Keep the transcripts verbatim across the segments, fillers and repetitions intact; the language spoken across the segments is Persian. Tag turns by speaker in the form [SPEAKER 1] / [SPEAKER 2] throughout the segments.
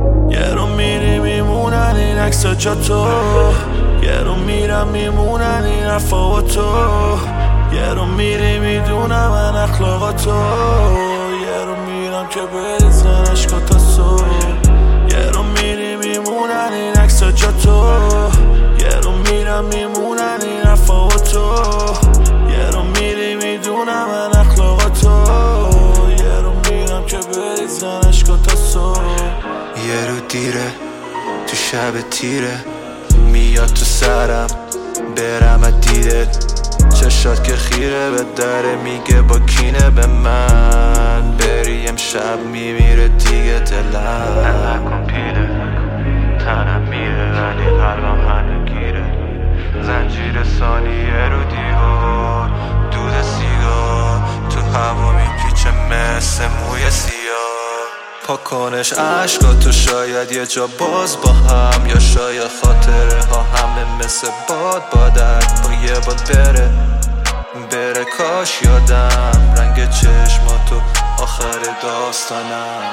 [SPEAKER 1] یه رو میری میمونن این عکس جا تو، یه رو میرم میمونن این حرفا با تو، یه رو میری میدونم من اخلاقا تو، یه رو میرم که بریزن عشقا تا صبح، یه رو میری میمونن این عکس جا تو، یه رو میرم میمونن این حرفا با تو، یه رو میری میدونم من اخلاقا تو، یه رو میرم که بریزن عشقا تا صبح.
[SPEAKER 2] یه رو دیره تو شب تیره میاد تو سرم برم از دیدت، چشات که خیره به دره میگه با کینه به من بری امشب میمیره دیگه دلم نکن پیله تنم میره ولی قلبم هنه گیره، زنجیر ثانیه رو دیوار دود سیگار تو هوا میپیچه مثل موی سیاه، پاکنش عشقا تو شاید یه جا باز با هم، یا شاید خاطره ها همه مثل باد بادن با یه باد بره بره کاش یادم رنگ چشماتو آخر داستانم.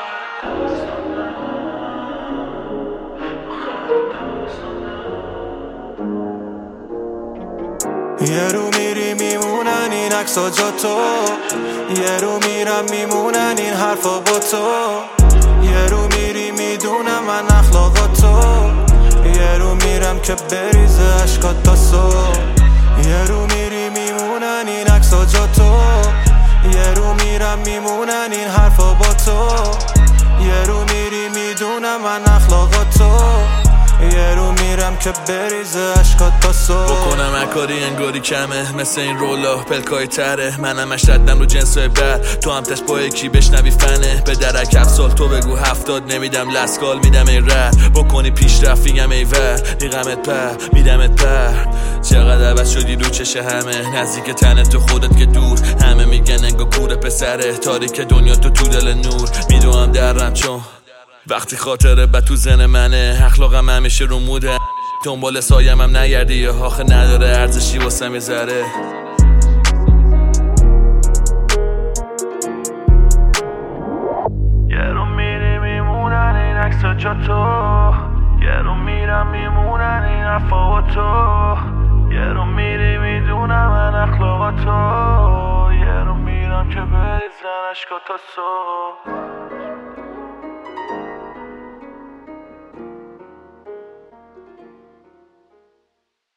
[SPEAKER 2] یه رو میری میمونن این عکسا جا تو، یه رو میرم میمونن این حرفا با تو، یه رو میری میدونم من اخلاقا تو، یه رو میرم که بریزه عشقات تا صبح، یه رو میری میمونن این عکسا جا تو، یه رو میرم میمونن این حرفا با تو، یه رو میری میدونم من اخلاقا تو، یه رو میرم که بریزه عشقات تا صبح.
[SPEAKER 1] بکنم اکاری انگاری کمه مثل این رولا پلکای تره، منم اشتدم رو جنسای بد تو هم تش با یکی بشنوی فنه، به درک افسال تو بگو هفتاد نمیدم لسکال میدم ای رد بکنی پیش رفیگم ای ور میغمت پر میدمت پر، چقدر عوض شدی رو چشه همه نزدیک تنه تو خودت که دور، همه میگن انگا کوره پسره تاریک دنیا تو تو دل نور، میدوام درم چون وقتی خاطره بد تو زن منه، اخلاقم همیشه رو موده دنبال سایم هم نگردی یا آخه نداره ارزشی واسم یه ذره. یه رو میری میمونن این عکسا جا تو، یه رو میرم میمونن این حرفا با تو، یه رو میری میدونم من اخلاقا تو، یه رو میرم که بریزن عشقا تا صبح.